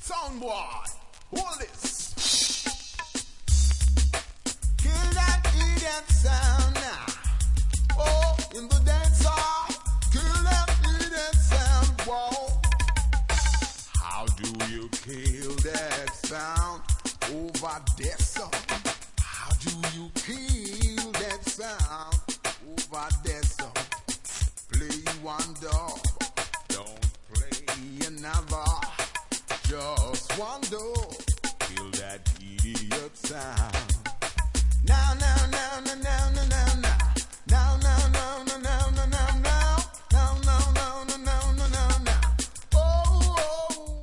Sound boy, hold this. Kill that idiot sound now. Oh, in the dance hall, kill that idiot sound. Whoa. How do you kill that sound over there, son? How do you kill that sound over there, son? Play one dog, don't play another. Just one dog.